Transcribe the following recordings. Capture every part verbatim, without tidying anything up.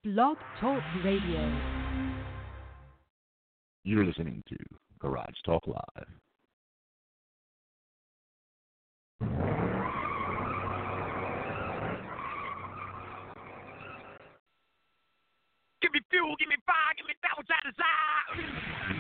Blog Talk Radio. You're listening to Garage Talk Live. Give me fuel, give me fire, give me that which I desire.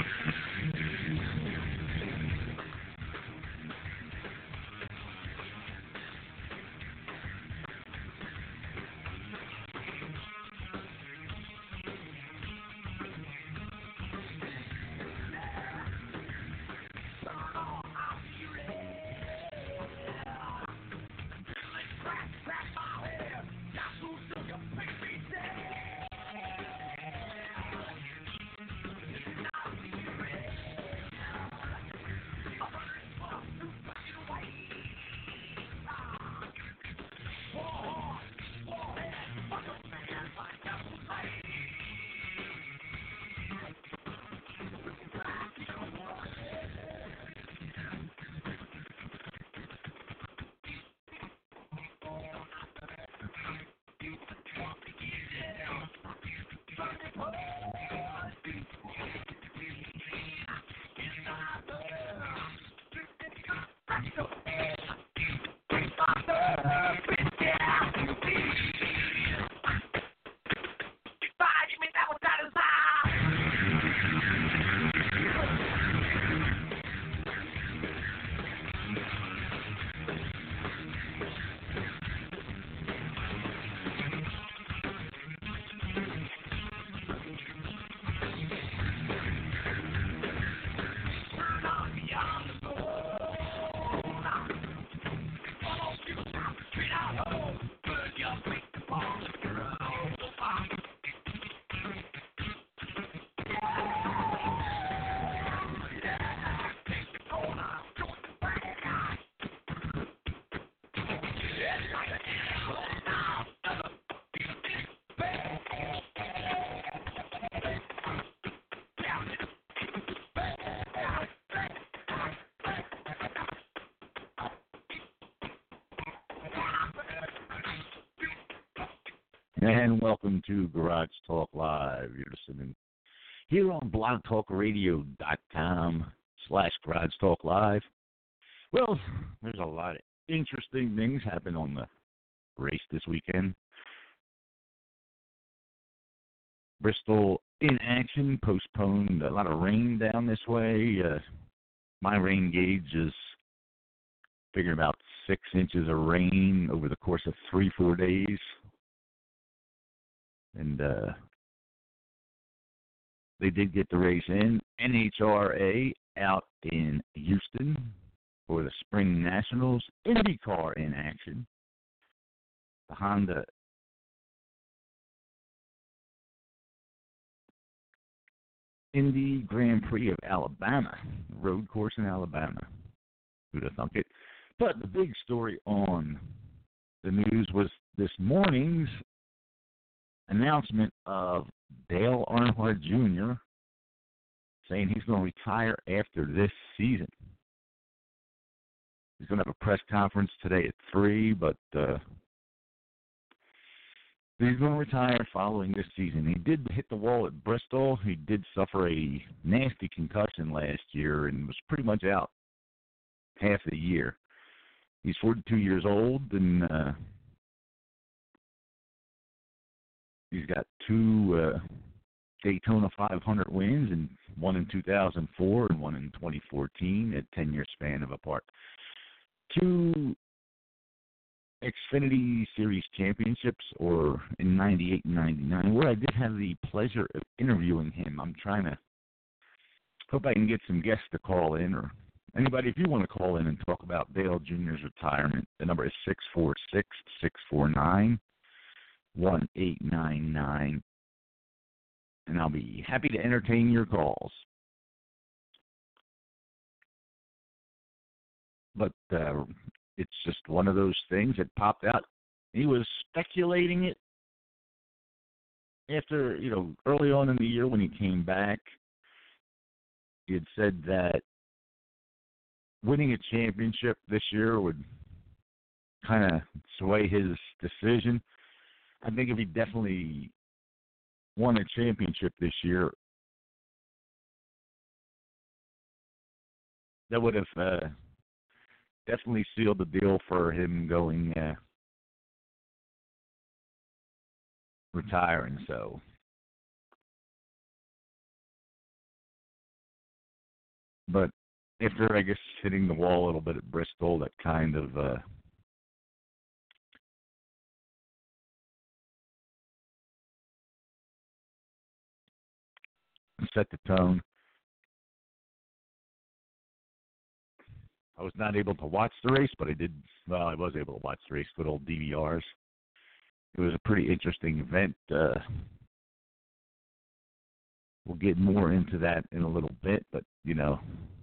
And welcome to Garage Talk Live. You're listening here on blog talk radio dot com slash Garage Talk Live. Well, there's a lot of interesting things happen on the race this weekend. Bristol in action, postponed. A lot of rain down this way. Uh, my rain gauge is figuring about six inches of rain over the course of three, four days. And uh, they did get the race in. N H R A out in Houston for the Spring Nationals. IndyCar in action. The Honda Indy Grand Prix of Alabama, road course in Alabama. Who'd have thunk it? But the big story on the news was this morning's announcement of Dale Earnhardt Junior saying he's going to retire after this season. He's going to have a press conference today at three, but uh, he's going to retire following this season. He did hit the wall at Bristol. He did suffer a nasty concussion last year and was pretty much out half the year. He's forty-two years old, and uh, he's got two uh, Daytona five hundred wins, and one in two thousand four and one in twenty fourteen, a ten-year span of apart. Two Xfinity Series championships, or in ninety-eight and ninety-nine, where I did have the pleasure of interviewing him. I'm trying to hope I can get some guests to call in, or anybody, if you want to call in and talk about Dale Junior's retirement, the number is six four six, six four nine, one eight nine nine, and I'll be happy to entertain your calls. But uh, it's just one of those things that popped out. He was speculating it after, you know, early on in the year when he came back. He had said that winning a championship this year would kind of sway his decision. I think if he definitely won a championship this year, that would have uh, definitely sealed the deal for him going uh, retiring. So, but after I guess hitting the wall a little bit at Bristol, that kind of uh, set the tone. I was not able to watch the race, but I did. Well, I was able to watch the race. Good old D V Rs. It was a pretty interesting event. Uh, we'll get more into that in a little bit, but you know,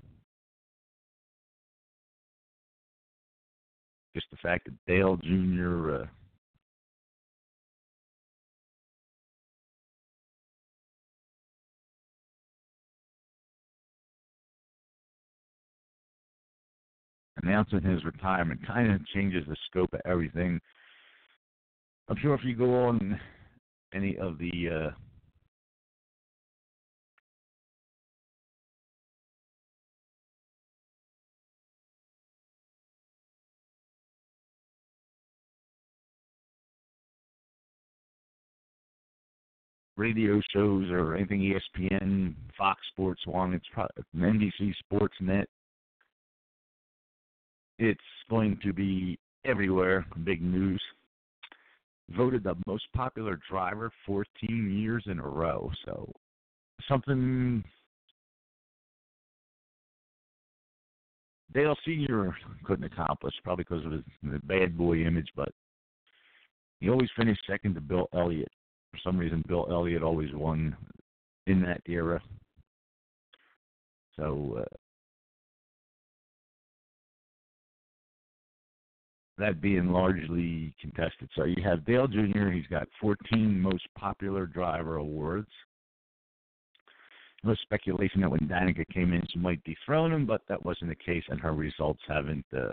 just the fact that Dale Junior Uh, announcing his retirement kind of changes the scope of everything. I'm sure if you go on any of the uh, radio shows or anything E S P N, Fox Sports One, it's probably N B C Sports Net. It's going to be everywhere. Big news. Voted the most popular driver fourteen years in a row. So something Dale Senior couldn't accomplish, probably because of his the bad boy image, but he always finished second to Bill Elliott. For some reason, Bill Elliott always won in that era. So uh, that being largely contested. So you have Dale Junior He's got fourteen most popular driver awards. There was speculation that when Danica came in, she might dethrone him, but that wasn't the case, and her results haven't uh,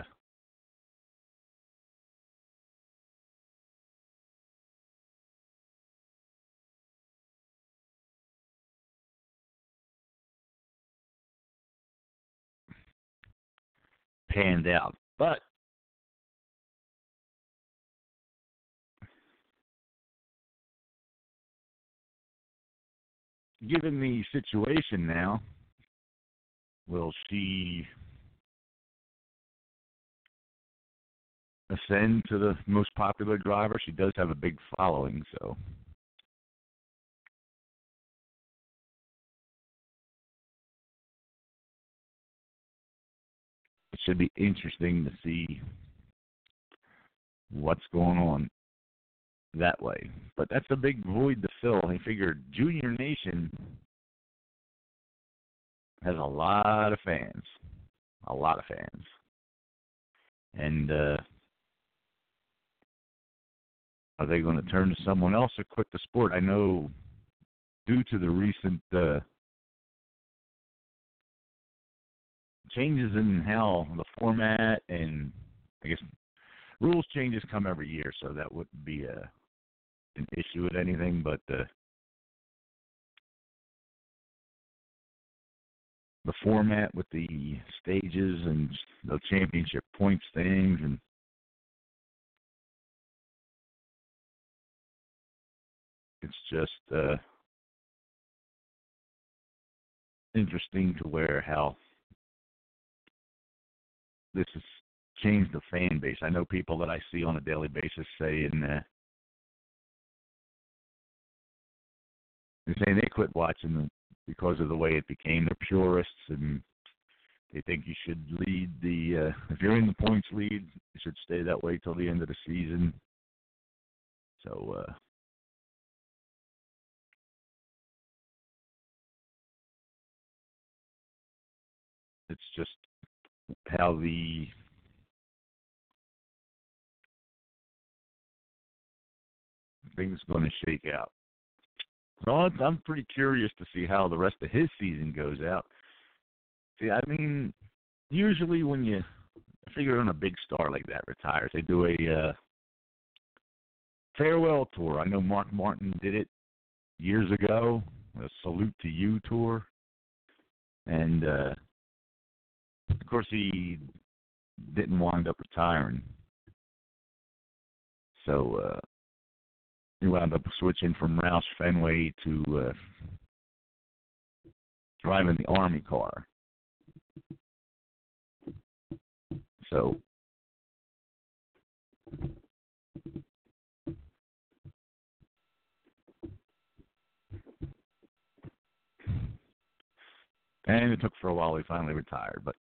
panned out. But given the situation now, will she ascend to the most popular driver? She does have a big following, so it should be interesting to see what's going on that way. But that's a big void to fill. I figured Junior Nation has a lot of fans, a lot of fans. And uh, are they going to turn to someone else or quit the sport? I know due to the recent uh, changes in how the format and, I guess, rules changes come every year, so that wouldn't be a, an issue with anything, but uh, the format with the stages and the championship points things, and it's just uh, interesting to where how this has changed the fan base. I know people that I see on a daily basis saying uh, they're saying they quit watching them because of the way it became. They're purists, and they think you should lead the, uh, if you're in the points lead, you should stay that way till the end of the season. So, uh, it's just how the thing's going to shake out. So I'm pretty curious to see how the rest of his season goes out. See, I mean, usually when you figure on a big star like that retires, they do a uh, farewell tour. I know Mark Martin did it years ago, a Salute to You tour. And, uh, of course, he didn't wind up retiring. So uh, he wound up switching from Roush Fenway to uh, driving the Army car. So and it took for a while. He finally retired. But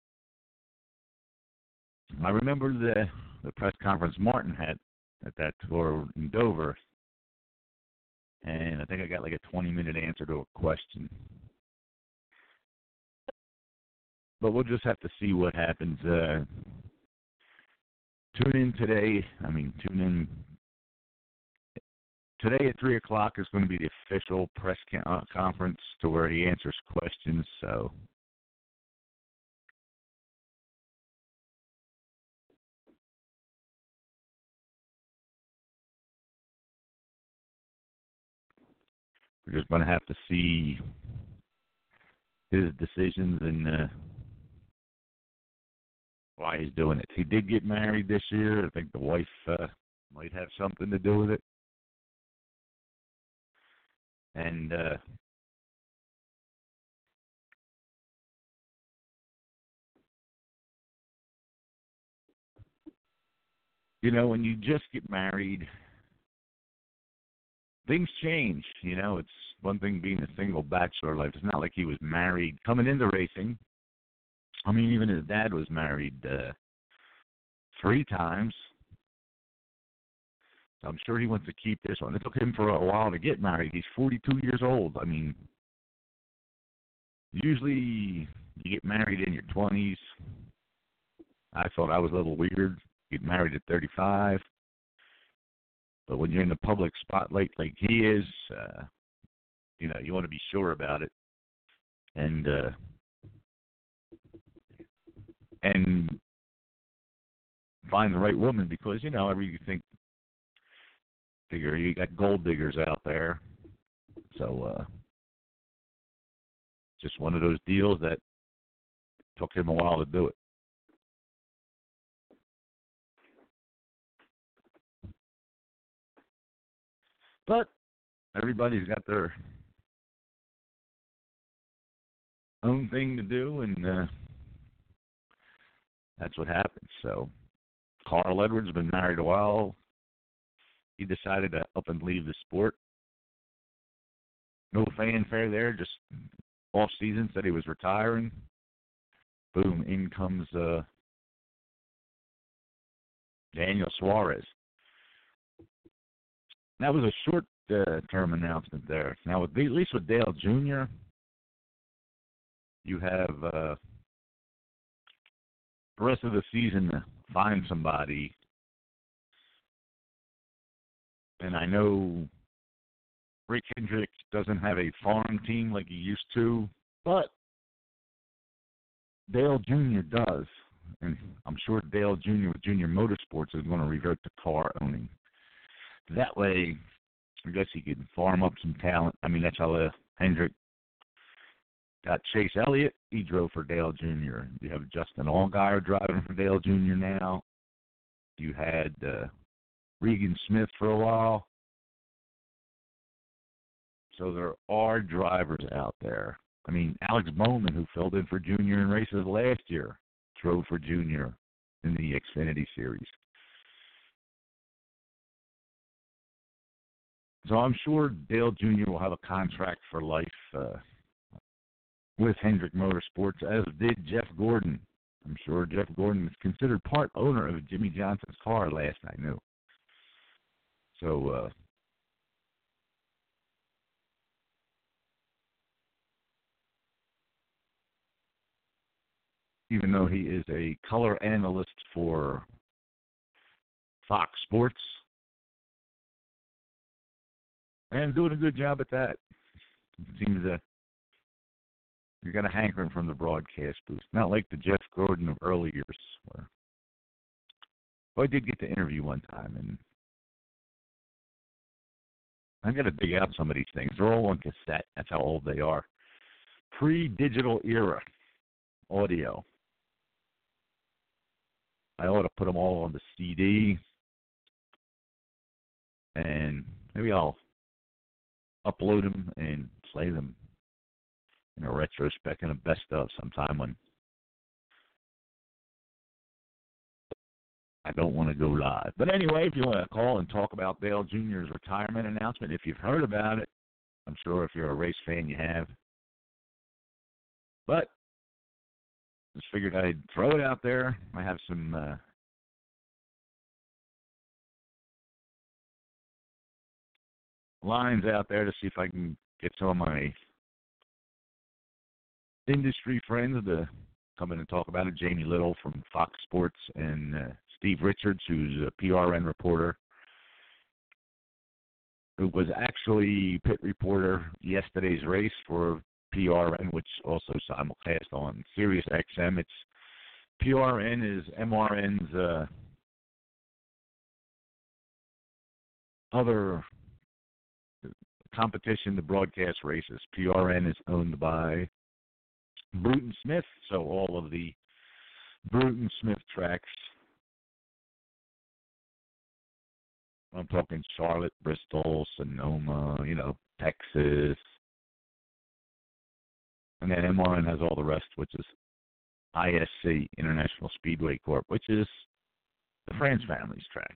I remember the the press conference Martin had at that tour in Dover, and I think I got like a twenty-minute answer to a question. But we'll just have to see what happens. Uh, tune in today. I mean, tune in. Today at three o'clock is going to be the official press con- conference to where he answers questions. So we're just going to have to see his decisions and uh, why he's doing it. He did get married this year. I think the wife uh, might have something to do with it. And uh, you know, when you just get married, things change. You know, it's one thing being a single bachelor life. It's not like he was married coming into racing. I mean, even his dad was married uh, three times. So I'm sure he wants to keep this one. It took him for a while to get married. He's forty-two years old. I mean, usually you get married in your twenties. I thought I was a little weird. Get married at thirty-five. But when you're in the public spotlight like he is, uh, you know, you want to be sure about it. And, uh, and find the right woman because, you know, every you think, figure you got gold diggers out there. So, uh, just one of those deals that took him a while to do it. But everybody's got their own thing to do, and uh, that's what happens. So Carl Edwards has been married a while. He decided to up and leave the sport. No fanfare there, just off season, said he was retiring. Boom, in comes uh, Daniel Suarez. That was a short-term uh, announcement there. Now, with, at least with Dale Junior, you have uh, the rest of the season to find somebody. And I know Rick Hendrick doesn't have a farm team like he used to, but Dale Junior does. And I'm sure Dale Junior with Junior Motorsports is going to revert to car owning. That way, I guess he could farm up some talent. I mean, that's how uh, Hendrick got Chase Elliott. He drove for Dale Junior You have Justin Allgaier driving for Dale Junior now. You had uh, Regan Smith for a while. So there are drivers out there. I mean, Alex Bowman, who filled in for Junior in races last year, drove for Junior in the Xfinity Series. So I'm sure Dale Junior will have a contract for life uh, with Hendrick Motorsports, as did Jeff Gordon. I'm sure Jeff Gordon is considered part owner of Jimmy Johnson's car, last I knew. So, uh, even though he is a color analyst for Fox Sports, and doing a good job at that. It seems that you're going to hankering from the broadcast booth. Not like the Jeff Gordon of early years. Where, well, I did get to interview one time, and I got to dig out some of these things. They're all on cassette. That's how old they are. Pre-digital era audio. I ought to put them all on the C D, and maybe I'll upload them and play them in a retrospect and a best of sometime when I don't want to go live. But anyway, if you want to call and talk about Dale Junior's retirement announcement, if you've heard about it, I'm sure if you're a race fan, you have. But just figured I'd throw it out there. I have some uh, lines out there to see if I can get some of my industry friends to come in and talk about it. Jamie Little from Fox Sports and uh, Steve Richards, who's a P R N reporter, who was actually pit reporter yesterday's race for P R N, which also simulcast on Sirius X M. It's P R N is M R N's uh, other competition to broadcast races. P R N is owned by Bruton Smith, so all of the Bruton Smith tracks, I'm talking Charlotte, Bristol, Sonoma, you know, Texas, and then M R N has all the rest, which is I S C, International Speedway Corp, which is the France family's tracks.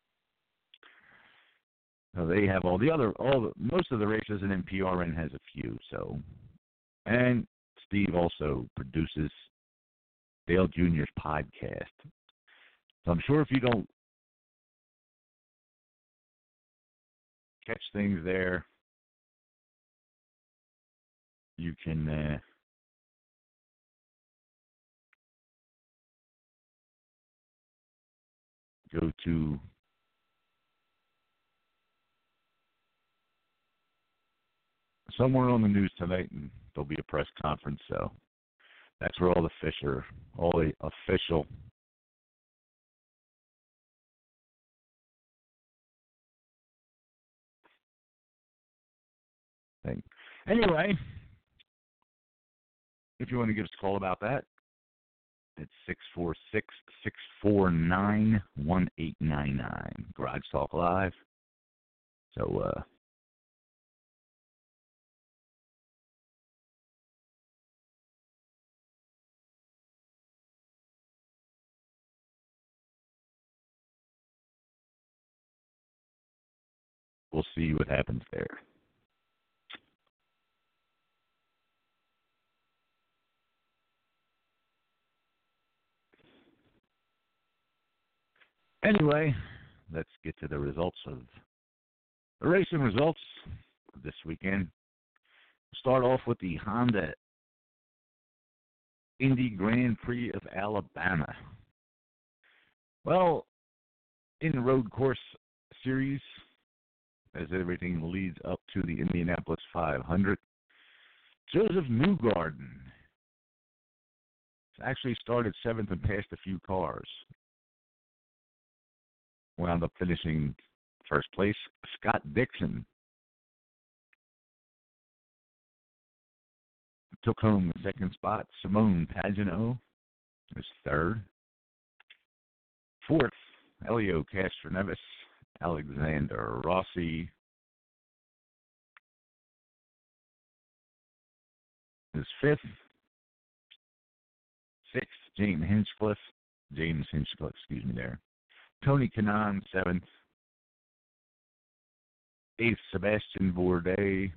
So they have all the other, all the, most of the races, and then P R N has a few. So, and Steve also produces Dale Junior's podcast. So I'm sure if you don't catch things there, you can uh, go to somewhere on the news tonight, and there'll be a press conference. So that's where all the fish are, all the official thing. Anyway, if you want to give us a call about that, it's six four six, six four nine, one eight nine nine. Garage Talk Live. So, uh, we'll see what happens there. Anyway, let's get to the results of the racing results this weekend. Start off with the Honda Indy Grand Prix of Alabama. Well, in the road course series, as everything leads up to the Indianapolis five hundred, Joseph Newgarden actually started seventh and passed a few cars. Wound up finishing first place. Scott Dixon took home the second spot. Simone Pagenaud was third. Fourth, Elio Castroneves. Alexander Rossi is fifth. Sixth, James Hinchcliffe. James Hinchcliffe, excuse me there. Tony Kanaan, seventh. Eighth, Sebastian Bourdais.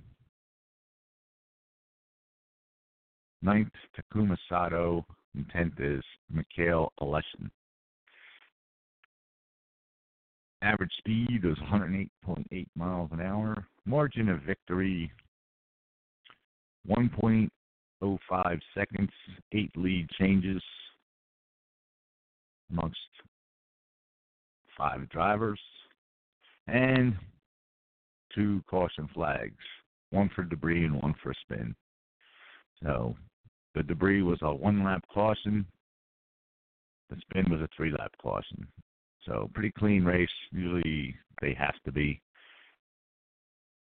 Ninth, Takuma Sato. And tenth is Mikhail Aleshin. Average speed was one oh eight point eight miles an hour. Margin of victory, one point oh five seconds. Eight lead changes amongst five drivers. And two caution flags, one for debris and one for a spin. So the debris was a one-lap caution. The spin was a three-lap caution. So pretty clean race. Usually they have to be.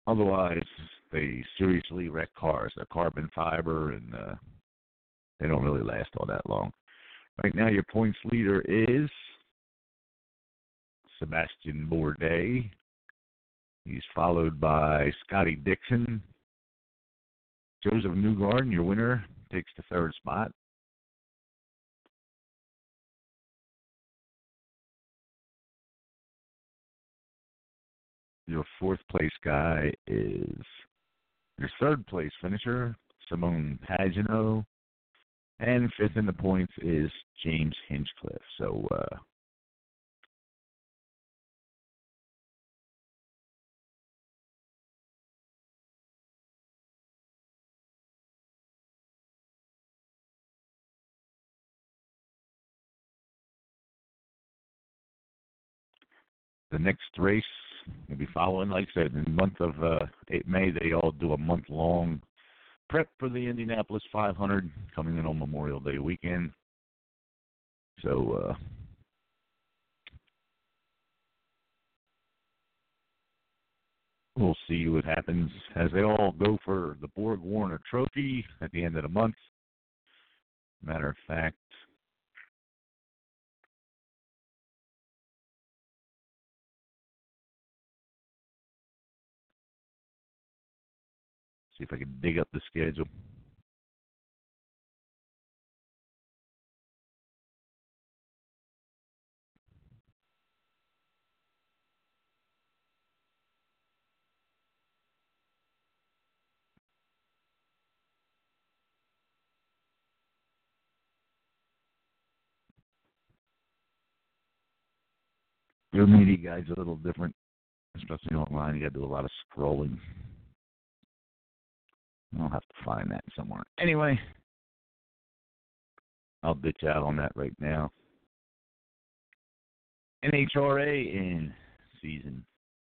Otherwise, they seriously wreck cars. They're carbon fiber, and uh, they don't really last all that long. Right now, your points leader is Sebastian Bourdais. He's followed by Scotty Dixon. Joseph Newgarden, your winner, takes the third spot. Your fourth place guy is your third place finisher, Simone Pagenaud. And fifth in the points is James Hinchcliffe. So, uh, the next race we'll be following, like I said, in the month of uh, May, they all do a month-long prep for the Indianapolis five hundred coming in on Memorial Day weekend. So, uh, we'll see what happens as they all go for the Borg Warner Trophy at the end of the month. Matter of fact, see if I can dig up the schedule. Your media guide's a little different, especially online. You got to do a lot of scrolling. I'll have to find that somewhere. Anyway, I'll ditch out on that right now. N H R A in season.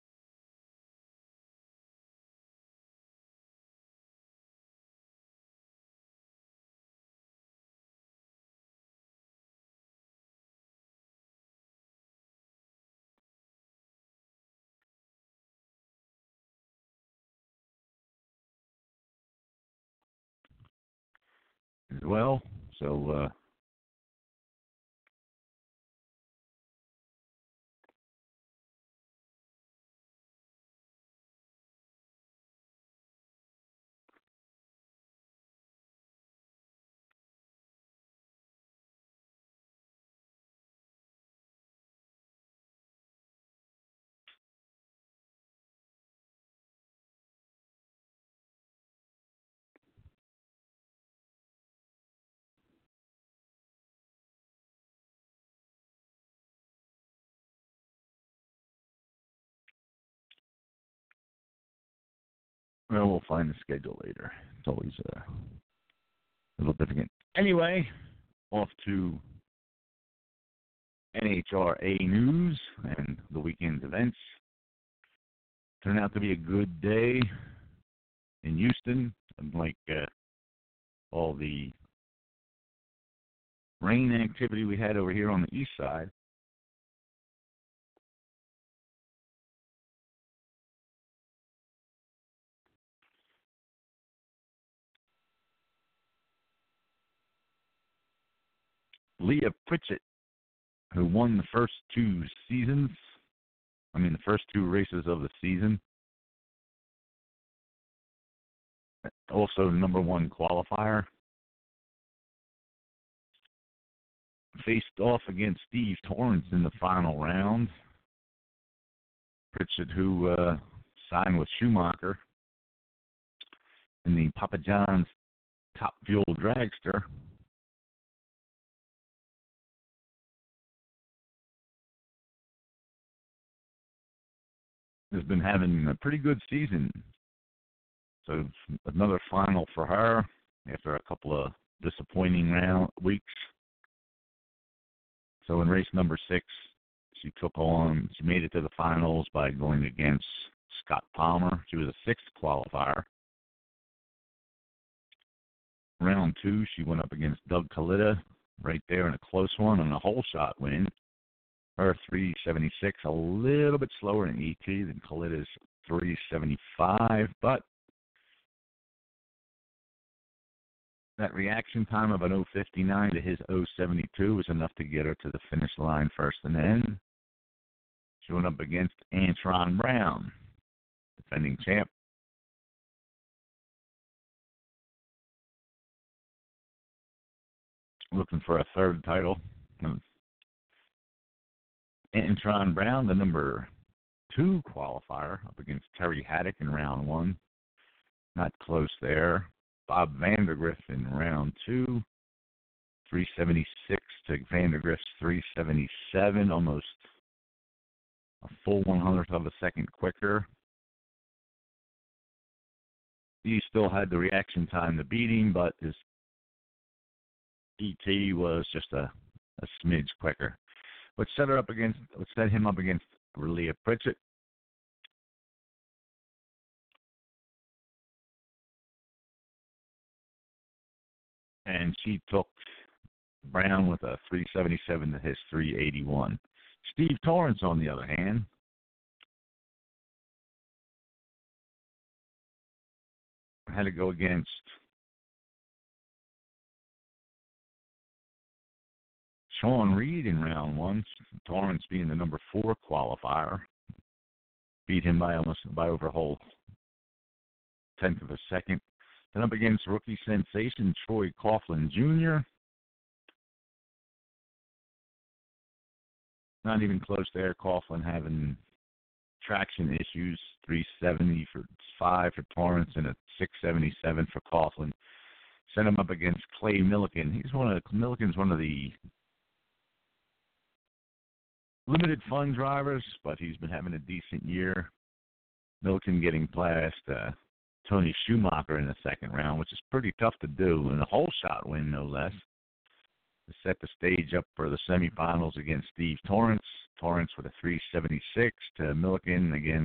As well, so uh, well, we'll find the schedule later. It's always uh, a little difficult. Anyway, off to N H R A news and the weekend's events. Turned out to be a good day in Houston, unlike uh, all the rain activity we had over here on the east side. Leah Pritchett, who won the first two seasons, I mean the first two races of the season, also number one qualifier, faced off against Steve Torrence in the final round. Pritchett, who uh, signed with Schumacher in the Papa John's Top Fuel Dragster, has been having a pretty good season. So another final for her after a couple of disappointing round weeks. So in race number six, she took on, she made it to the finals by going against Scott Palmer. She was a sixth qualifier. Round two, she went up against Doug Kalitta right there in a close one and a whole shot win. Her three seventy-six, a little bit slower in E T than Kalitta's three seventy-five, but that reaction time of an oh fifty-nine to his oh seventy-two was enough to get her to the finish line first and then. She went up against Antron Brown, defending champ. Looking for a third title. Antron Brown, the number two qualifier, up against Terry Haddock in round one. Not close there. Bob Vandergriff in round two. three seventy-six to Vandergriff's three seventy-seven, almost a full one hundredth of a second quicker. He still had the reaction time to beat him, but his E T was just a, a smidge quicker. Which set her up against, which set him up against Leah Pritchett. And she took Brown with a three seventy-seven to his three eighty-one. Steve Torrence, on the other hand, had to go against Sean Reed in round one. Torrance, being the number four qualifier, beat him by almost by over a whole tenth of a second. Then up against rookie sensation Troy Coughlin Junior Not even close there. Coughlin having traction issues. three seventy for five for Torrance and a six seventy-seven for Coughlin. Sent him up against Clay Milliken. He's one of Milliken's one of the limited fun drivers, but he's been having a decent year. Milliken getting past uh, Tony Schumacher in the second round, which is pretty tough to do, and a whole shot win, no less, to set the stage up for the semifinals against Steve Torrance. Torrance with a three seventy-six to Milliken. Again,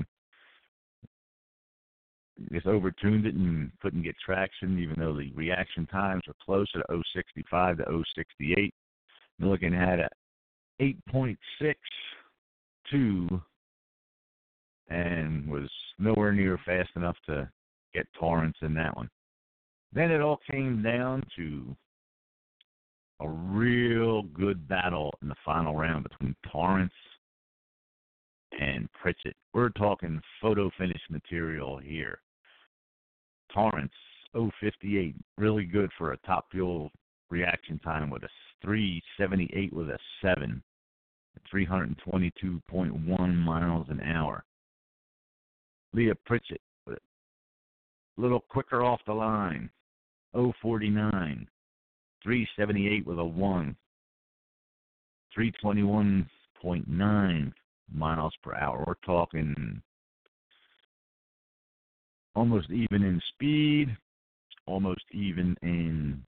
just overtuned it and couldn't get traction, even though the reaction times were closer to oh sixty-five to oh sixty-eight. Milliken had a eight point six two and was nowhere near fast enough to get Torrance in that one. Then it all came down to a real good battle in the final round between Torrance and Pritchett. We're talking photo finish material here. Torrance, oh fifty-eight, really good for a top fuel reaction time with a three seventy-eight with a seven, three twenty-two point one miles an hour. Leah Pritchett, a little quicker off the line, oh forty-nine, three seventy-eight with a one, three twenty-one point nine miles per hour. We're talking almost even in speed, almost even in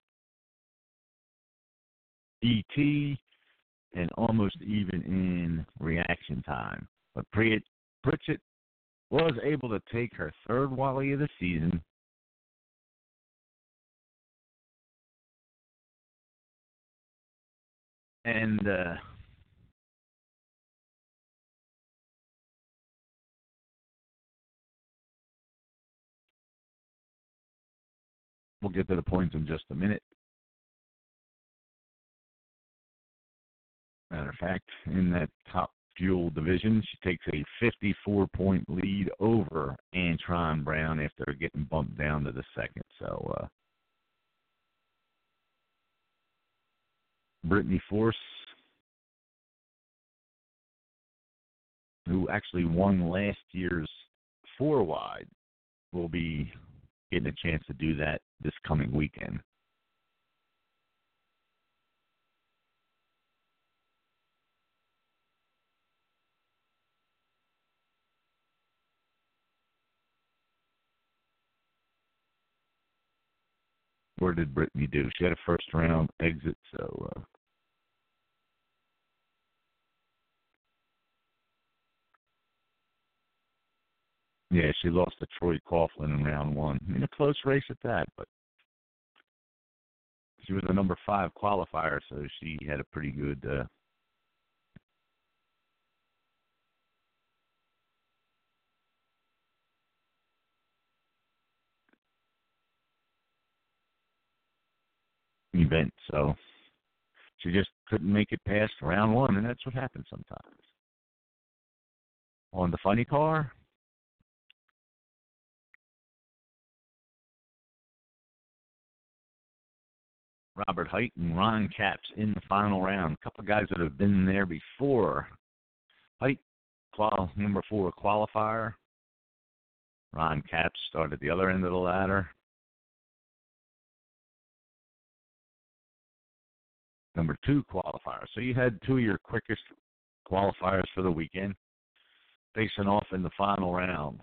E T, and almost even in reaction time. But Pritchett was able to take her third Wally of the season. And uh, we'll get to the points in just a minute. Matter of fact, in that top fuel division, she takes a fifty-four point lead over Antron Brown after getting bumped down to the second. So, uh, Brittany Force, who actually won last year's four wide, will be getting a chance to do that this coming weekend. Where did Brittany do? She had a first round exit, so uh, yeah, she lost to Troy Coughlin in round one. In a close race at that, but she was a number five qualifier, so she had a pretty good uh, event, so she just couldn't make it past round one, and that's what happens sometimes. On the funny car, Robert Height and Ron Capps in the final round. A couple of guys that have been there before. Height, qual- number four qualifier. Ron Capps started at the other end of the ladder. Number two qualifier. So you had two of your quickest qualifiers for the weekend facing off in the final round.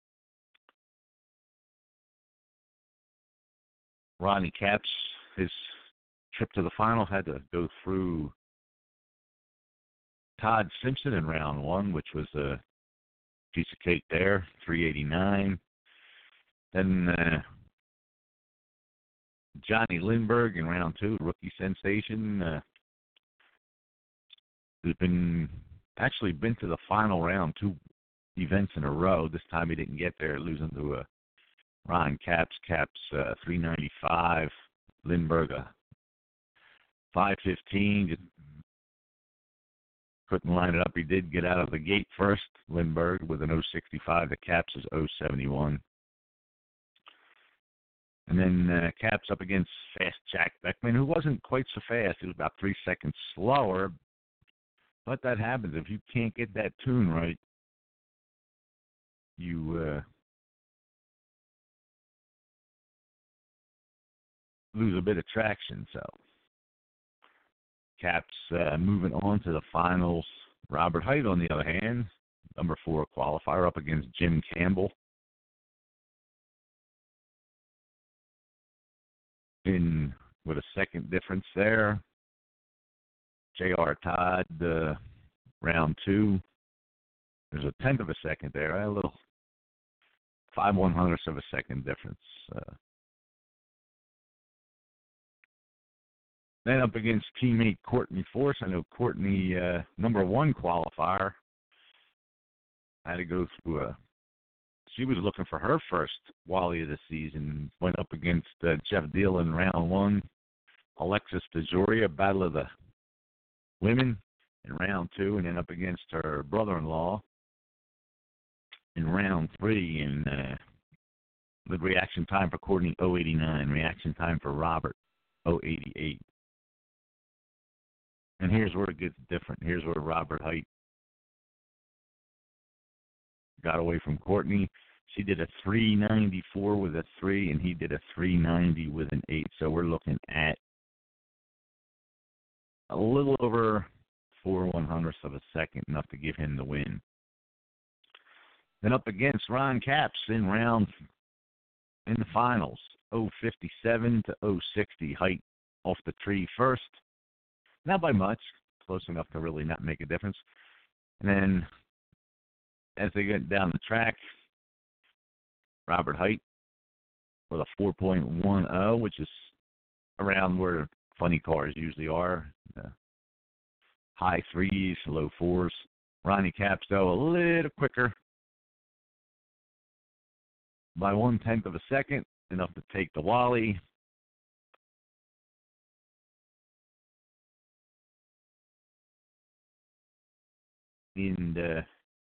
Ronnie Capps, his trip to the final had to go through Todd Simpson in round one, which was a piece of cake there, three eighty-nine. Then uh, Johnny Lindbergh in round two, rookie sensation, uh, who's been actually been to the final round two events in a row. This time he didn't get there, losing to a Ron Capps. Capps uh, three ninety-five, Lindbergh a five fifteen. Just couldn't line it up. He did get out of the gate first, Lindbergh, with an oh sixty-five. The Capps is oh seventy-one. And then uh, Capps up against Fast Jack Beckman, who wasn't quite so fast. He was about three seconds slower. But that happens. If you can't get that tune right, you uh, lose a bit of traction. So Capps uh, moving on to the finals. Robert Height, on the other hand, number four qualifier, up against Jim Campbell. In with a second difference there. J R. Todd, uh, round two. There's a tenth of a second there, a little five one hundredths of a second difference. Uh, then up against teammate Courtney Force. I know Courtney, uh, number one qualifier, had to go through a. She was looking for her first Wally of the season. Went up against uh, Jeff Deal in round one. Alexis DeJoria, Battle of the Women in round two, and then up against her brother-in-law in round three. And uh, the reaction time for Courtney, oh eighty-nine. Reaction time for Robert, oh eighty-eight. And here's where it gets different. Here's where Robert Height got away from Courtney. She did a three ninety-four with a three, and he did a three ninety with an eight. So we're looking at a little over four one hundredths of a second, enough to give him the win. Then up against Ron Capps in round in the finals, oh fifty-seven to oh sixty. Height off the tree first. Not by much, close enough to really not make a difference. And then as they get down the track, Robert Height with a four point one oh, which is around where funny cars usually are. Uh, high threes, low fours. Ronnie Capps, though, a little quicker by one-tenth of a second, enough to take the Wally. And uh,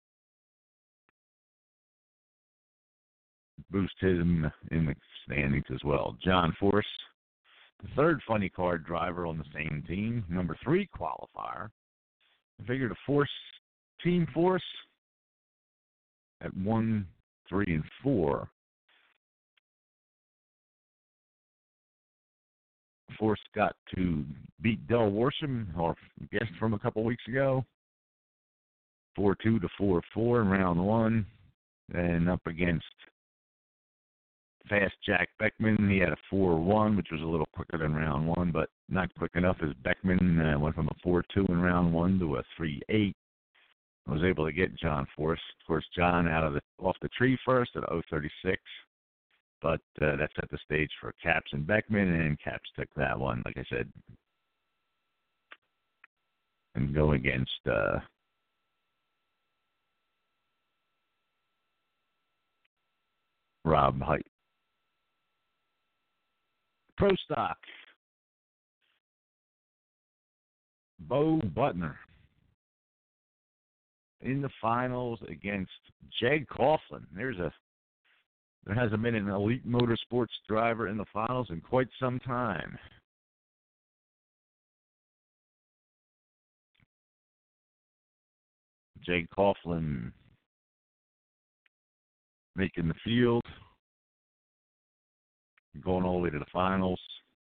boost him in the standings as well. John Force, the third funny car driver on the same team, number three qualifier. I figured a Force, Team Force at one, three, and four. Force got to beat Del Worsham, our guest from a couple weeks ago, four two to four four in round one, and up against Fast Jack Beckman. He had a four one, which was a little quicker than round one, but not quick enough as Beckman uh, went from a four two in round one to a three eight. Was able to get John Force. Of course, John out of the off the tree first at oh thirty-six, but uh, that set the stage for Capps and Beckman, and Capps took that one, like I said, and go against uh, Rob Height. Pro Stock Bo Butner in the finals against Jeg Coughlin. There's a there hasn't been an elite motorsports driver in the finals in quite some time. Jeg Coughlin making the field, going all the way to the finals.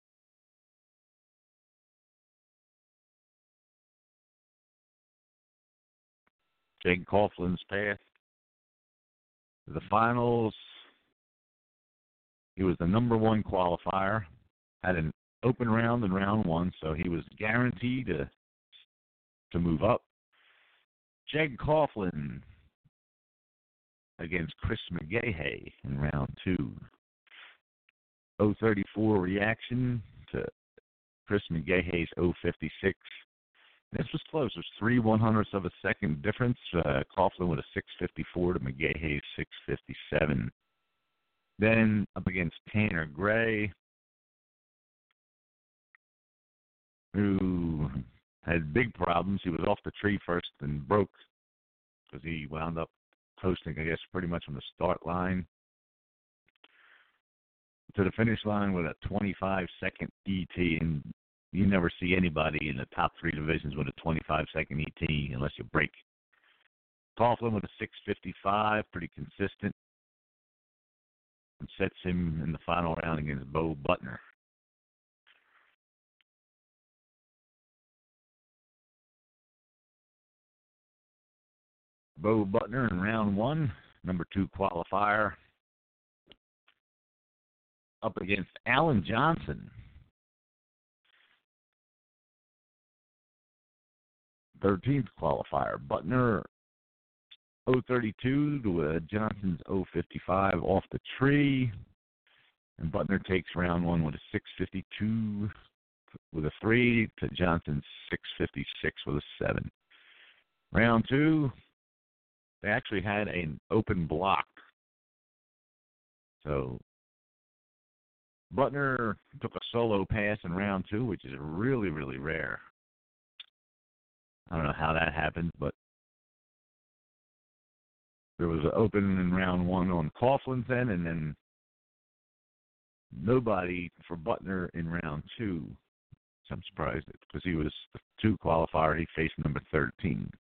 Jeg Coughlin's path to the finals. He was the number one qualifier, had an open round in round one, so he was guaranteed to to move up. Jeg Coughlin against Chris McGahey in round two. oh thirty-four reaction to Chris McGahey's oh fifty-six. This was close. There's three one-hundredths of a second difference. Uh, Coughlin with a six fifty-four to McGahey's six fifty-seven. Then up against Tanner Gray, who had big problems. He was off the tree first and broke because he wound up posting, I guess, pretty much on the start line to the finish line with a twenty-five second E T. And you never see anybody in the top three divisions with a twenty-five second E T unless you break. Coughlin with a six fifty-five, pretty consistent, and sets him in the final round against Bo Butner. Bo Butner in round one, number two qualifier, up against Alan Johnson, thirteenth qualifier. Butner oh thirty-two to uh, Johnson's oh fifty-five off the tree, and Butner takes round one with a six fifty-two with a three to Johnson's six fifty-six with a seven. Round two, they actually had an open block. So Butner took a solo pass in round two, which is really, really rare. I don't know how that happened, but there was an open in round one on Coughlin's end, and then nobody for Butner in round two. So I'm surprised because he was the two qualifier. He faced number thirteen.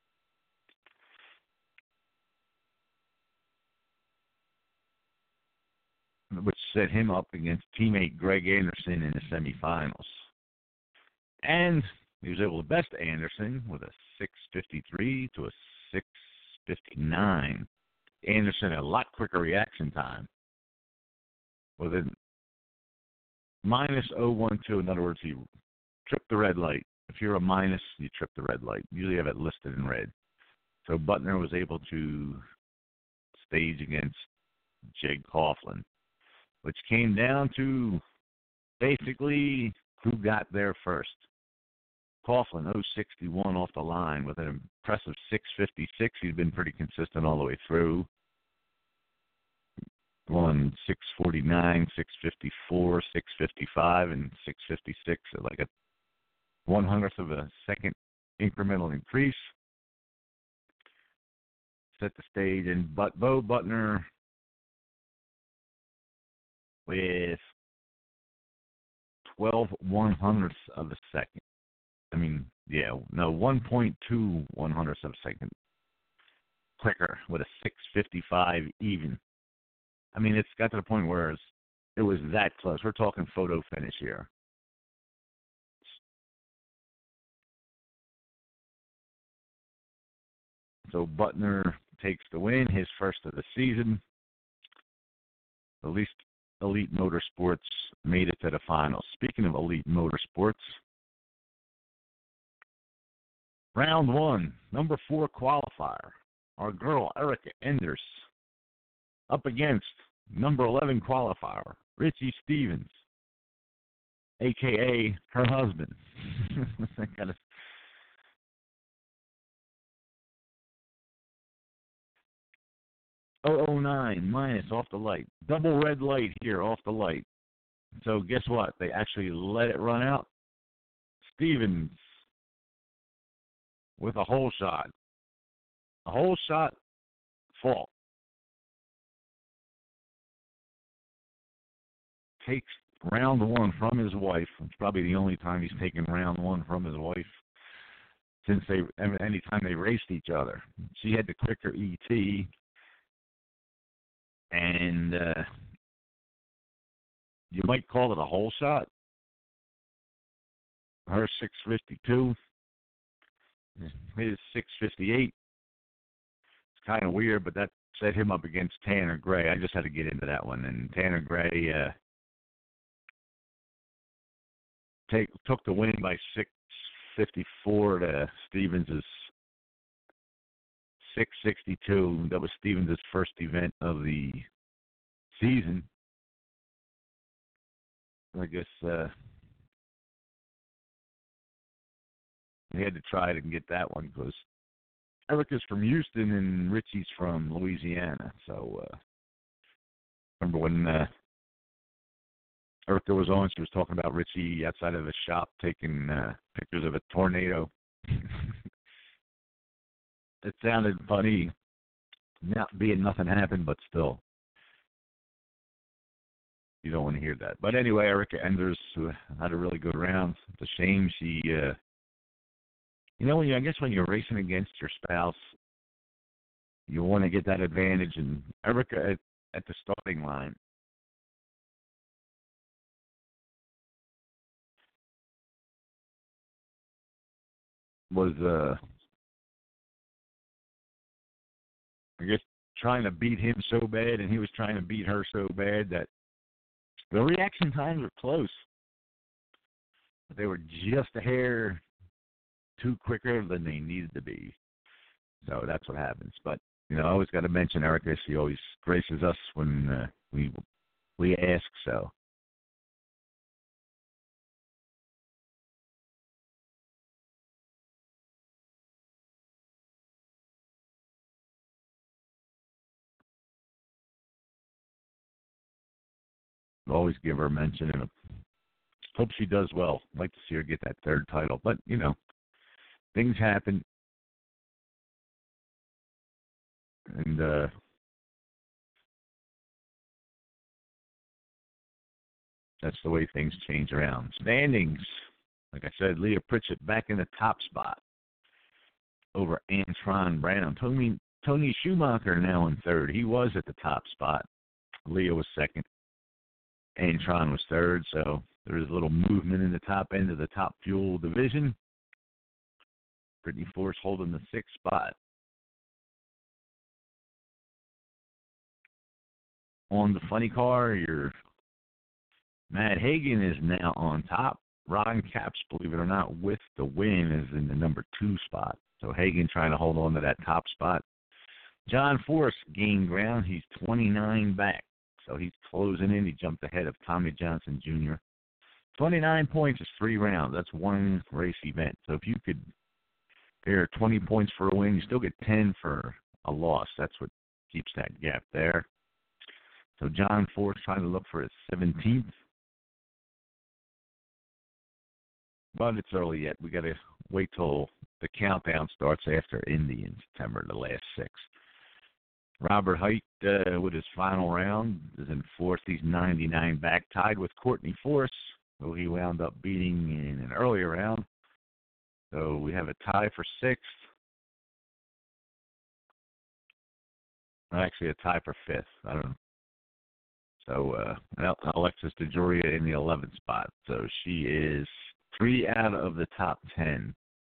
Which set him up against teammate Greg Anderson in the semifinals. And he was able to best Anderson with a six fifty-three to a six fifty-nine. Anderson had a lot quicker reaction time with a minus oh one two. In other words, he tripped the red light. If you're a minus, you trip the red light. You usually have it listed in red. So Butner was able to stage against Jeg Coughlin, which came down to basically who got there first. Coughlin, oh sixty-one off the line with an impressive six fifty-six. He's been pretty consistent all the way through. Won six forty-nine, six fifty-four, six fifty-five, and six fifty-six at like a one-hundredth of a second incremental increase. Set the stage, and but Bo Butner with twelve one-hundredths of a second. I mean, yeah, no, one point two one-hundredths of a second quicker with a six fifty-five even. I mean, it's got to the point where it's, it was that close. We're talking photo finish here. So Butner takes the win, his first of the season. At least Elite Motorsports made it to the finals. Speaking of Elite Motorsports, round one, number four qualifier, our girl Erica Enders, up against number eleven qualifier, Richie Stevens, a k a her husband. kind of oh oh nine minus off the light. Double red light here off the light. So guess what? They actually let it run out. Stevens with a hole shot. A hole shot fault. Takes round one from his wife. It's probably the only time he's taken round one from his wife since they, any time they raced each other. She had the quicker E T, and uh, you might call it a hole shot. Her six fifty-two, his six fifty-eight. It's kind of weird, but that set him up against Tanner Gray. I just had to get into that one. And Tanner Gray uh, take, took the win by six fifty-four to Stevens' six sixty-two. That was Stevens' first event of the season. I guess uh, he had to try it and get that one because Erica's from Houston and Richie's from Louisiana. So uh, remember when uh, Erica was on, she was talking about Richie outside of the shop taking uh, pictures of a tornado. It sounded funny, not being nothing happened, but still. You don't want to hear that. But anyway, Erica Enders uh, had a really good round. It's a shame she, uh, you know, when you, I guess when you're racing against your spouse, you want to get that advantage. And Erica at, at the starting line, was, uh, I guess, trying to beat him so bad, and he was trying to beat her so bad that the reaction times were close. But they were just a hair too quicker than they needed to be. So that's what happens. But, you know, I always got to mention Erica. She always graces us when uh, we we ask so. Always give her a mention, and hope she does well. I'd like to see her get that third title. But, you know, things happen. And uh, that's the way things change around. Standings, like I said, Leah Pritchett back in the top spot over Antron Brown. Tony, Tony Schumacher now in third. He was at the top spot. Leah was second. Antron was third, so there was a little movement in the top end of the top fuel division. Brittany Force holding the sixth spot. On the funny car, your Matt Hagan is now on top. Ron Capps, believe it or not, with the win, is in the number two spot. So Hagan trying to hold on to that top spot. John Force gained ground. He's twenty-nine back. So he's closing in. He jumped ahead of Tommy Johnson Junior twenty-nine points is three rounds. That's one race event. So if you could pair twenty points for a win, you still get ten for a loss. That's what keeps that gap there. So John Force trying to look for his seventeenth. But it's early yet. We got to wait till the countdown starts after Indy in September, the last six. Robert Height, uh, with his final round, is in fourth. He's ninety-nine back, tied with Courtney Force, who he wound up beating in an earlier round. So we have a tie for sixth. Actually, a tie for fifth. I don't know. So uh, Alexis DeJoria in the eleventh spot. So she is three out of the top ten.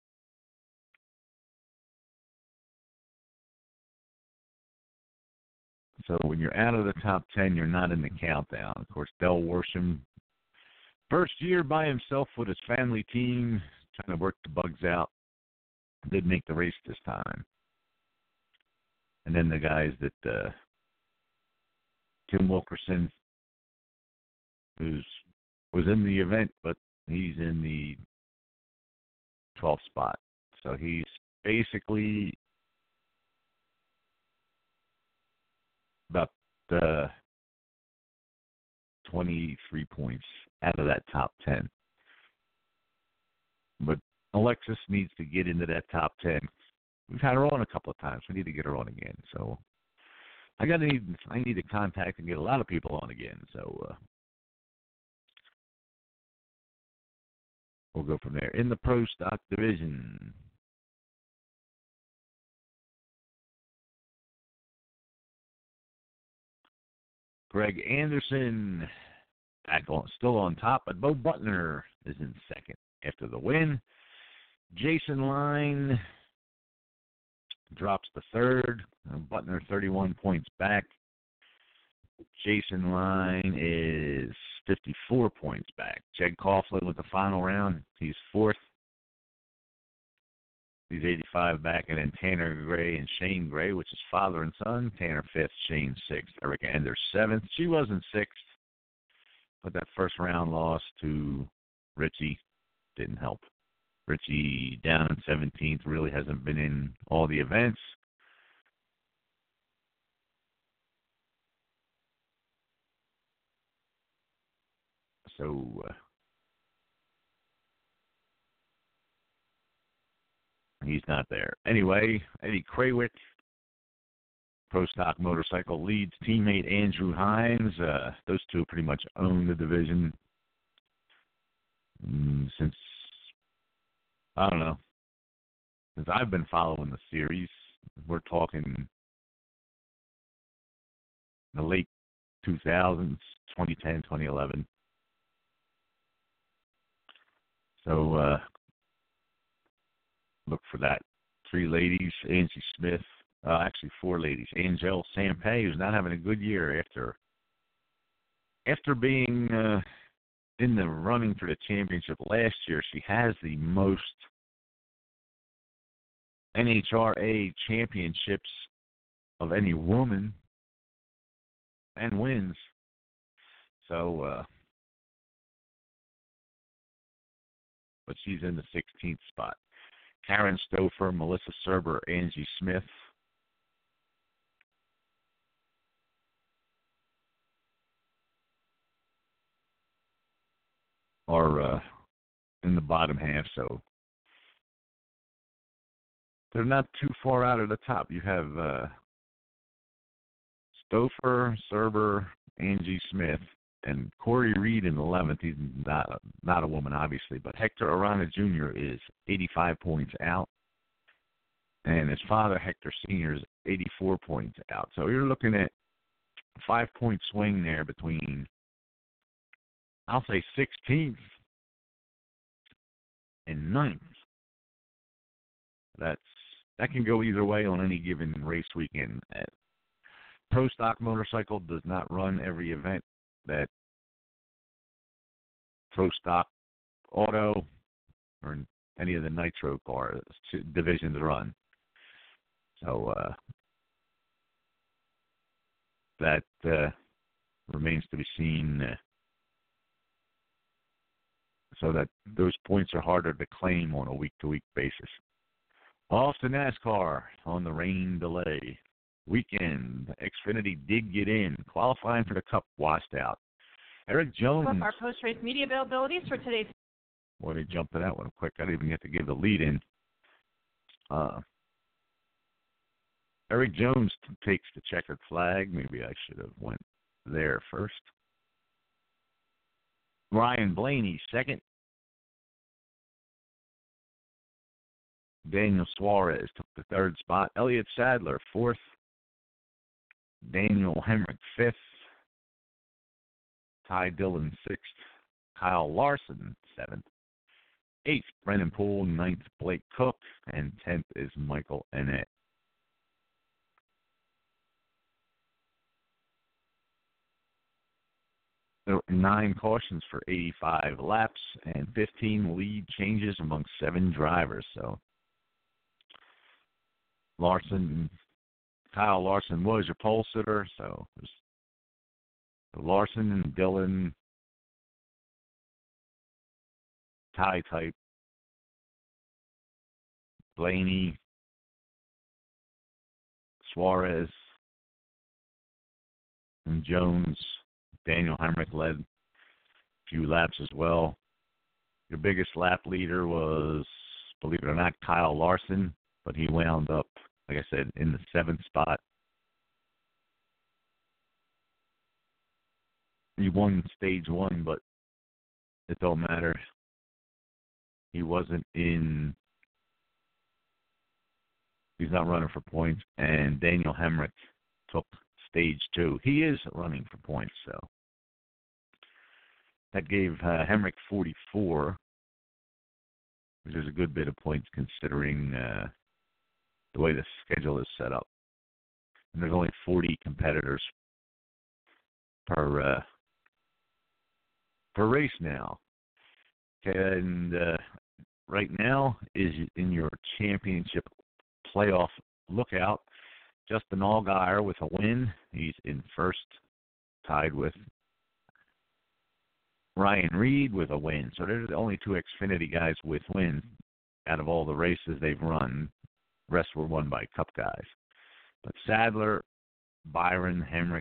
So when you're out of the top ten, you're not in the countdown. Of course, Del Worsham, first year by himself with his family team, trying to work the bugs out. Did make the race this time. And then the guys that uh, Tim Wilkerson, who's was in the event, but he's in the twelfth spot. So he's basically about uh, twenty-three points out of that top ten. But Alexis needs to get into that top ten. We've had her on a couple of times. We need to get her on again. So I got to need I need to contact and get a lot of people on again. So uh, we'll go from there. In the Pro Stock division, Greg Anderson back on, still on top, but Bo Butner is in second after the win. Jason Line drops to third. Butner thirty-one points back. Jason Line is fifty-four points back. Jed Coughlin with the final round. He's fourth. He's eighty-five back. And then Tanner Gray and Shane Gray, which is father and son. Tanner fifth, Shane sixth. Eric Anders seventh. She wasn't sixth, but that first round loss to Richie didn't help. Richie down in seventeenth, really hasn't been in all the events. So uh, he's not there. Anyway, Eddie Krawick, Pro Stock Motorcycle, leads teammate Andrew Hines. Uh, those two pretty much own the division mm, since, I don't know, since I've been following the series. We're talking the late two thousands, twenty ten, twenty eleven. So uh, look for that. Three ladies, Angie Smith, uh, actually four ladies. Angelle Sampay, who's not having a good year after after being uh, in the running for the championship last year. She has the most N H R A championships of any woman and wins. So, uh, but she's in the sixteenth spot. Karen Stouffer, Melissa Serber, Angie Smith. Are uh, in the bottom half, so they're not too far out of the top. You have uh, Stouffer, Serber, Angie Smith, and Corey Reed in eleventh. He's not, not a woman, obviously, but Hector Arana Junior is eighty-five points out, and his father, Hector Senior, is eighty-four points out. So you're looking at a five-point swing there between, I'll say, sixteenth and ninth. That's that can go either way on any given race weekend. Pro Stock Motorcycle does not run every event that Pro Stock Auto or any of the Nitro car divisions run. So uh, that uh, remains to be seen. Uh, so that those points are harder to claim on a week-to-week basis. Off to NASCAR on the rain delay. Weekend, Xfinity did get in. Qualifying for the Cup washed out. Eric Jones. Our post-race media availabilities for today's. Boy, they jumped to that one quick. I didn't even get to give the lead in. Uh, Eric Jones takes the checkered flag. Maybe I should have went there first. Ryan Blaney, second. Daniel Suarez took the third spot. Elliott Sadler, fourth. Daniel Hemrick, fifth. Ty Dillon, sixth. Kyle Larson, seventh. Eighth, Brennan Poole. Ninth, Blake Cook. And tenth is Michael Annett. There were nine cautions for eighty-five laps and fifteen lead changes among seven drivers. So Larson, Kyle Larson was your pole sitter. So it was Larson and Dillon, tie type, Blaney, Suarez, and Jones. Daniel Hemrick led a few laps as well. Your biggest lap leader was believe it or not, Kyle Larson, but he wound up, like I said, in the seventh spot. He won stage one, but it don't matter. He wasn't in, he's not running for points, and Daniel Hemrick took stage two. He is running for points, so that gave uh, Hemrick forty-four, which is a good bit of points considering uh, the way the schedule is set up. And there's only forty competitors per uh, per race now. And uh, right now is in your championship playoff lookout, Justin Allgaier with a win. He's in first, tied with Ryan Reed with a win. So there's only two Xfinity guys with wins out of all the races they've run. The rest were won by Cup guys. But Sadler, Byron, Hemrick,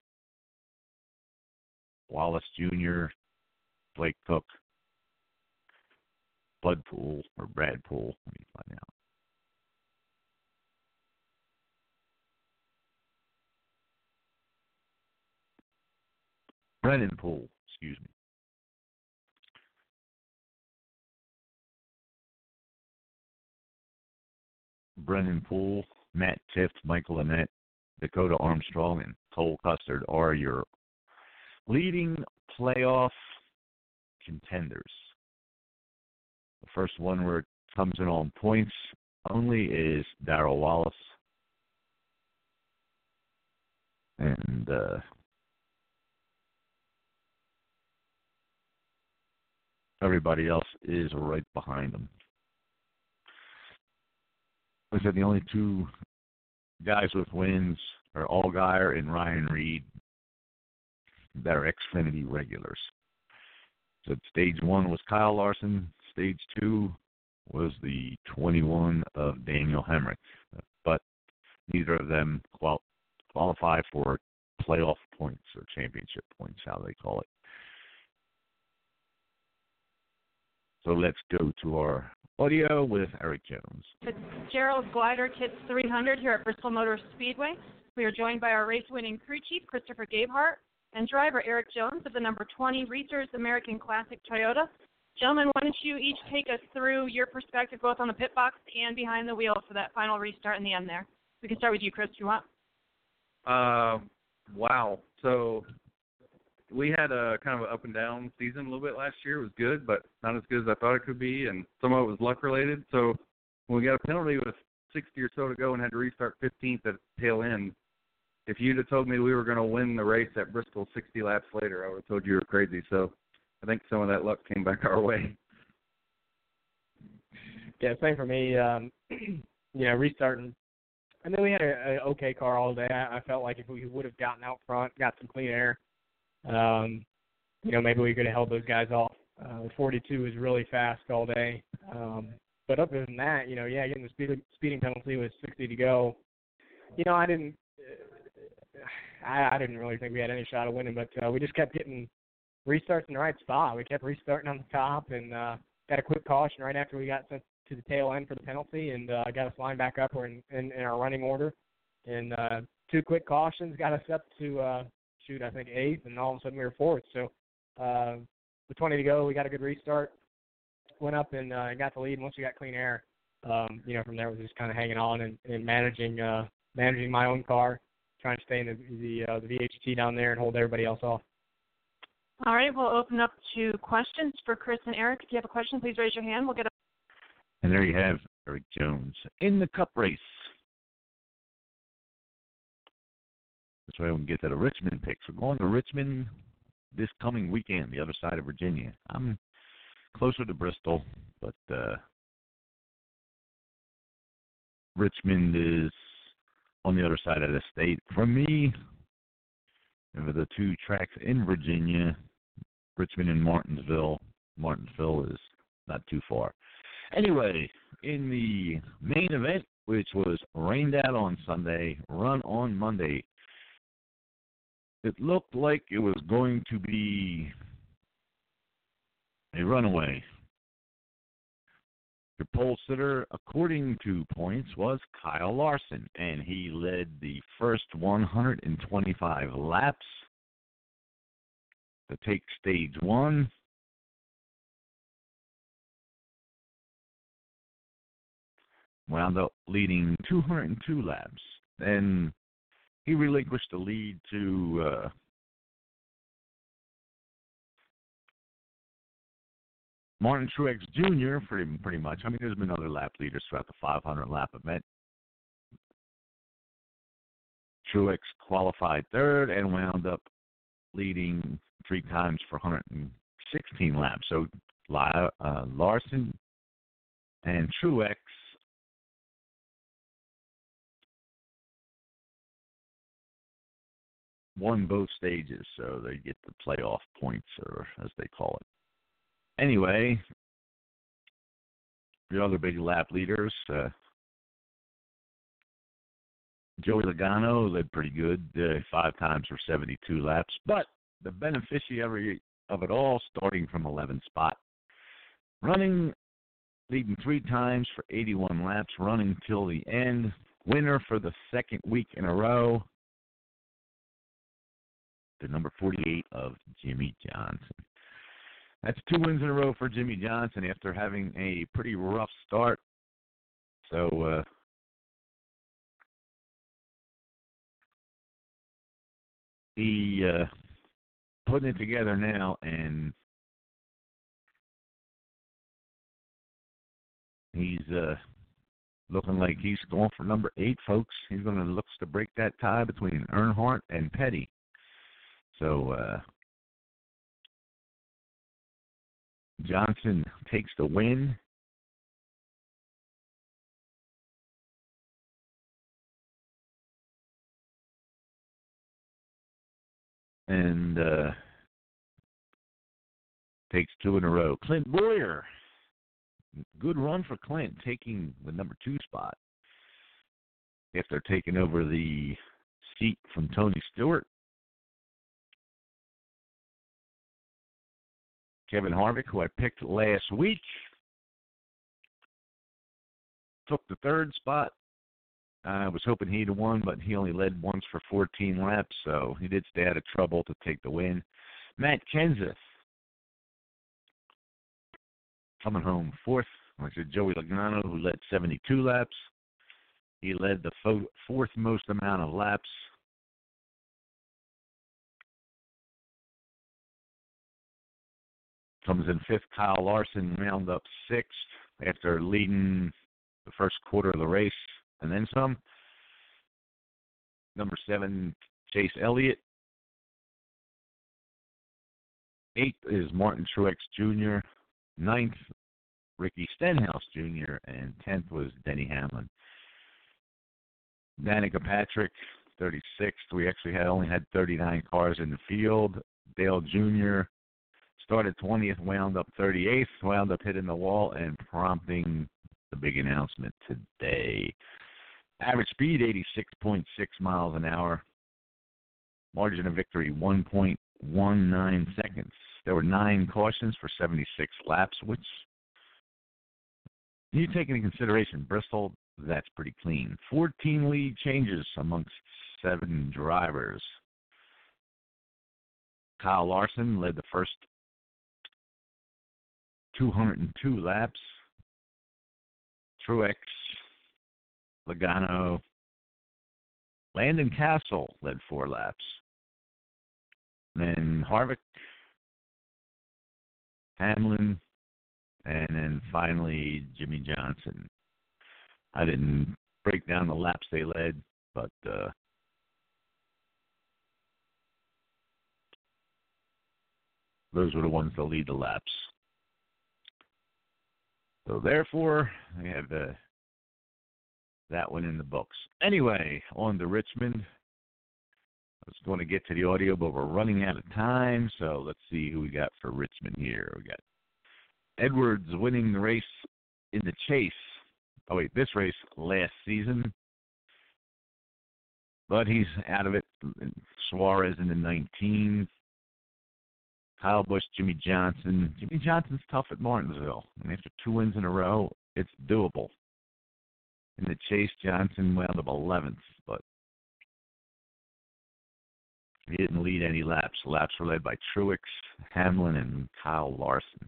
Wallace Junior, Blake Cook, Bud Poole, or Brad Poole, let me find out. Brennan Poole, excuse me. Brennan Poole, Matt Tift, Michael Annett, Dakota Armstrong, and Cole Custard are your leading playoff contenders. The first one where it comes in on points only is Darrell Wallace. And uh, everybody else is right behind him. I said the only two guys with wins are Allgaier and Ryan Reed. They're Xfinity regulars. So stage one was Kyle Larson. Stage two was the twenty-one of Daniel Hemrick. But neither of them qual- qualify for playoff points or championship points, how they call it. So let's go to our audio with Eric Jones. Fitzgerald Glider Kits three hundred here at Bristol Motor Speedway. We are joined by our race-winning crew chief, Christopher Gabehart, and driver Eric Jones of the number twenty Reese's American Classic Toyota. Gentlemen, why don't you each take us through your perspective both on the pit box and behind the wheel for that final restart in the end there. We can start with you, Chris, if you want. Uh, wow. So we had a kind of an up and down season a little bit last year. It was good, but not as good as I thought it could be, and some of it was luck related. So when we got a penalty with sixty or so to go and had to restart fifteenth at the tail end, if you'd have told me we were going to win the race at Bristol sixty laps later, I would have told you you were crazy. So I think some of that luck came back our way. Yeah, same for me. Um, you know, restarting. And then we had an okay car all day. I, I felt like if we would have gotten out front, got some clean air, um, you know, maybe we could have held those guys off. Uh, forty-two was really fast all day. Um, but other than that, you know, yeah, getting the speed, speeding penalty with sixty to go. You know, I didn't, uh, I, I didn't really think we had any shot of winning, but uh, we just kept getting restarts in the right spot. We kept restarting on the top and uh, got a quick caution right after we got sent to the tail end for the penalty, and uh, got us lined back up. We're in, in, in our running order, and uh, two quick cautions got us up to uh, shoot, I think eighth, and all of a sudden we were fourth. So uh, with twenty to go, we got a good restart, went up and uh, got the lead. And once we got clean air, um, you know, from there it was just kind of hanging on and, and managing uh, managing my own car, trying to stay in the the, uh, the V H T down there and hold everybody else off. All right, we'll open up to questions for Chris and Eric. If you have a question, please raise your hand. We'll get a And there you have Eric Jones in the Cup race. That's why we can get to the Richmond picks. We're going to Richmond this coming weekend, the other side of Virginia. I'm closer to Bristol, but uh, Richmond is on the other side of the state. For me, over the two tracks in Virginia, Richmond and Martinsville. Martinsville is not too far. Anyway, in the main event, which was rained out on Sunday, run on Monday, it looked like it was going to be a runaway. The pole sitter, according to points, was Kyle Larson, and he led the first one hundred twenty-five laps to take stage one. Wound up leading two hundred two laps. Then he relinquished the lead to uh, Martin Truex Junior pretty, pretty much. I mean, there's been other lap leaders throughout the five hundred lap event. Truex qualified third and wound up leading three times for one hundred sixteen laps. So uh, Larson and Truex won both stages, so they get the playoff points, or as they call it. Anyway, the other big lap leaders, uh, Joey Logano led pretty good, uh, five times for seventy-two laps, but the beneficiary of it all, starting from eleventh spot, running, leading three times for eighty-one laps, running till the end, winner for the second week in a row, the number forty-eight of Jimmie Johnson. That's two wins in a row for Jimmie Johnson after having a pretty rough start. So, uh, he uh, putting it together now, and he's uh, looking like he's going for number eight, folks. He's going to look to break that tie between Earnhardt and Petty. So, uh, Johnson takes the win. And uh, takes two in a row. Clint Bowyer, good run for Clint, taking the number two spot after taking over the seat from Tony Stewart. Kevin Harvick, who I picked last week, took the third spot. I was hoping he'd have won, but he only led once for fourteen laps, so he did stay out of trouble to take the win. Matt Kenseth coming home fourth. Like I said, Joey Logano, who led seventy-two laps. He led the fo- fourth most amount of laps. Comes in fifth. Kyle Larson round up sixth after leading the first quarter of the race and then some. Number seven, Chase Elliott. Eighth is Martin Truex Junior Ninth, Ricky Stenhouse Junior And tenth was Denny Hamlin. Danica Patrick, thirty-sixth. We actually had only had thirty-nine cars in the field. Dale Junior started twentieth, wound up thirty-eighth, wound up hitting the wall and prompting the big announcement today. Average speed, eighty-six point six miles an hour. Margin of victory, one point one nine seconds. There were nine cautions for seventy-six laps, which you take into consideration, Bristol, that's pretty clean. fourteen lead changes amongst seven drivers. Kyle Larson led the first two hundred two laps. Truex, Logano, Landon Castle led four laps. Then Harvick, Hamlin, and then finally Jimmie Johnson. I didn't break down the laps they led, but uh, those were the ones that lead the laps. So therefore, I have uh, that one in the books. Anyway, on to Richmond. I was going to get to the audio, but we're running out of time, so let's see who we got for Richmond here. We got Edwards winning the race in the chase. Oh, wait, this race last season. But he's out of it. Suarez in the nineteen. Kyle Busch, Jimmie Johnson. Jimmie Johnson's tough at Martinsville. And after two wins in a row, it's doable. In the chase, Johnson wound up eleventh, but he didn't lead any laps. Laps were led by Truex, Hamlin, and Kyle Larson.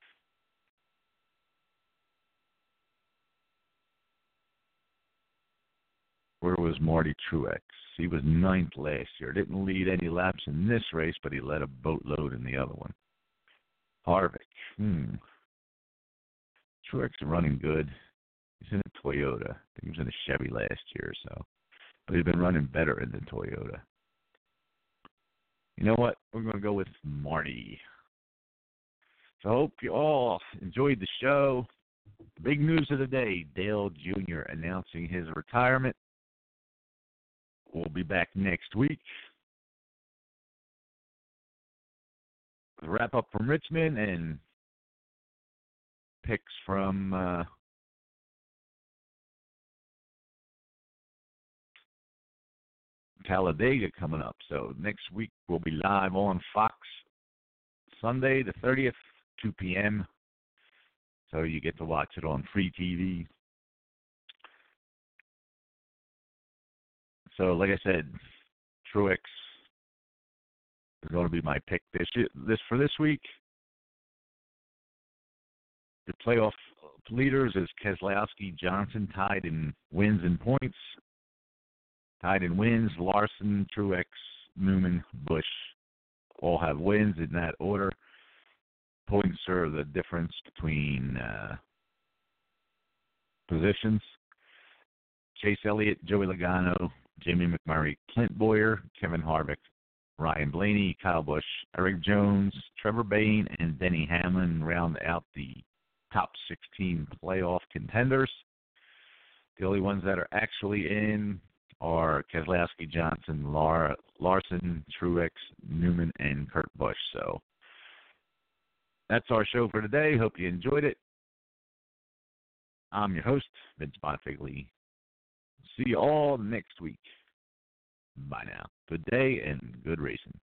Where was Marty Truex? He was ninth last year. Didn't lead any laps in this race, but he led a boatload in the other one. Harvick. Hmm. Truex is running good. He's in a Toyota. I think he was in a Chevy last year or so. But he's been running better in the Toyota. You know what? We're going to go with Marty. So I hope you all enjoyed the show. Big news of the day, Dale Junior announcing his retirement. We'll be back next week. Wrap up from Richmond and picks from uh, Talladega coming up. So next week we'll be live on Fox Sunday the thirtieth, two p.m. So you get to watch it on free T V. So like I said, Truex is going to be my pick this this for this week. The playoff leaders is Keselowski, Johnson tied in wins and points. Tied in wins, Larson, Truex, Newman, Busch all have wins in that order. Points are the difference between uh, positions. Chase Elliott, Joey Logano, Jamie McMurray, Clint Boyer, Kevin Harvick, Ryan Blaney, Kyle Busch, Eric Jones, Trevor Bayne, and Denny Hamlin round out the top sixteen playoff contenders. The only ones that are actually in are Keselowski, Johnson, Lar- Larson, Truex, Newman, and Kurt Busch. So that's our show for today. Hope you enjoyed it. I'm your host, Vince Bonfigley. See you all next week. Bye now. Good day and good racing.